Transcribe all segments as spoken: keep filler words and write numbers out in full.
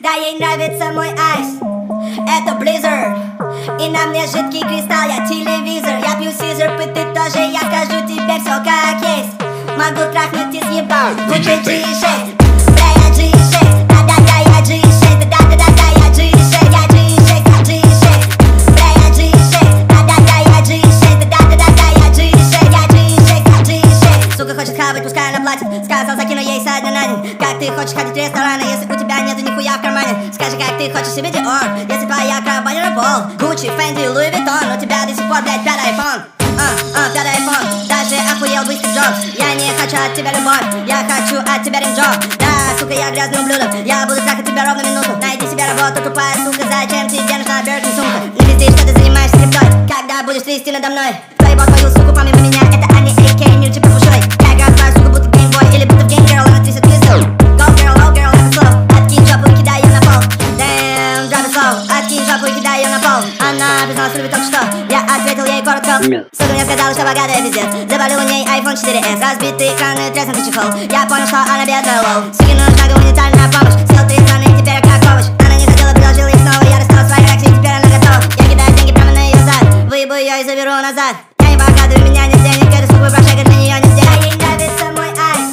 Да, ей нравится мой айс, это Blizzard. И на мне жидкий кристалл, я телевизор. Я пью сизер, и ты тоже, я скажу тебе все как есть. Могу трахнуть и съебать, будь ты джи шесть. Да, я джи шесть, да-да-да, я джи шесть. Да-да-да-да, я джи шесть, я джи шесть, я джи шесть. Да, я джи шесть, да-да-да, я джи шесть. Да-да-да-да, я джи шесть, я джи шесть, я джи шесть. Сука хочет хавать, пускай она платит. Сказал, закину ей со дня на день. Как ты хочешь ходить в рестораны, если у тебя нету нихуя в кармане? Скажи, как ты хочешь себе Dior, если твоя компания на пол. Gucci, Fendi, Louis Vuitton, у тебя до сих пор, блядь, пятый айфон. А, а, пятый айфон, даже охуел бы Стив Джобс. Я не хочу от тебя любовь, я хочу от тебя ринджоп. Да, сука, я грязный ублюдок, я буду трахать тебя ровно минуту. Найди себе работу, тупая сука, зачем тебе нужна Бёркин сумка? Не пизди, что ты занимаешься криптой, когда будешь трясти надо мной. Твоего твою суку помимо меня, это Ани эй кей, мир типа пушой. Я играю твою суку, будто геймбой, или будто в гейм girl, она трясет пизду. Go girl, oh girl, это слов, откинь жопу и кидай ее на пол. Damn, drop it slow, откинь жопу и кидай ее на пол. Она призналась, любит только что, я ответил ей коротко. Сука мне сказала, что богатая пиздец. Заболел у ней айфон четыре эс, разбитый экран и треснутый чехол. Я понял, что она бедная, лоу. Суке нужна гуманитарная помощь, съел три страны и теперь как овощ. Она не хотела, предложил ей снова, я достал свои реакции, теперь она готова. Я кидаю деньги прямо на ее зад, выебу ее и заберу назад. Я не богатый, у меня нет денег, эту суку прошагать на нее не сделать. Ей нравится мой айс,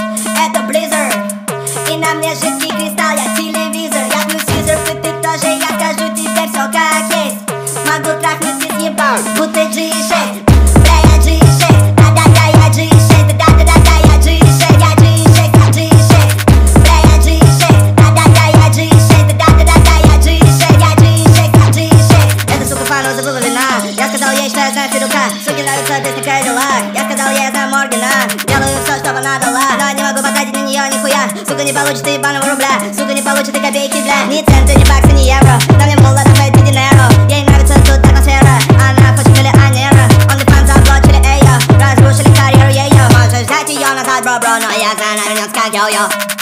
это Blizzard. И на мне жидкий кристалл, я телевизор. Я пью сизер, и ты тоже, я скажу тебе все как есть. Могу трахнуть и съебать, будто джи шесть. Да, я джи шесть, да-да-да, я джи шесть. Да-да-да-да, я джи шесть, я джи шесть, я джи шесть. Да, я джи шесть, да-да-да, я джи шесть. Да-да-да-да, я джи шесть, я джи шесть, я джи шесть. Эта сука фану забыла вина. Я сказал ей, что я знаю Федука. Суке нравится песня Cadillac. Я сказал ей, я знаю Моргана. Делаю все, чтобы она дала, но не могу потратить на нее нихуя. Сука не получит и ебаного рубля, сука не получит и копейки, бля. Ни цента, ни бакса, ни евро, на мне мула доходит по динеро. Ей нравится тут атмосфера, она хочет миллионера. OnlyFans заблочили ее, разрушили карьеру ее. Можешь взять ее назад, бро-бро, но я знаю, она вернется как йо-йо.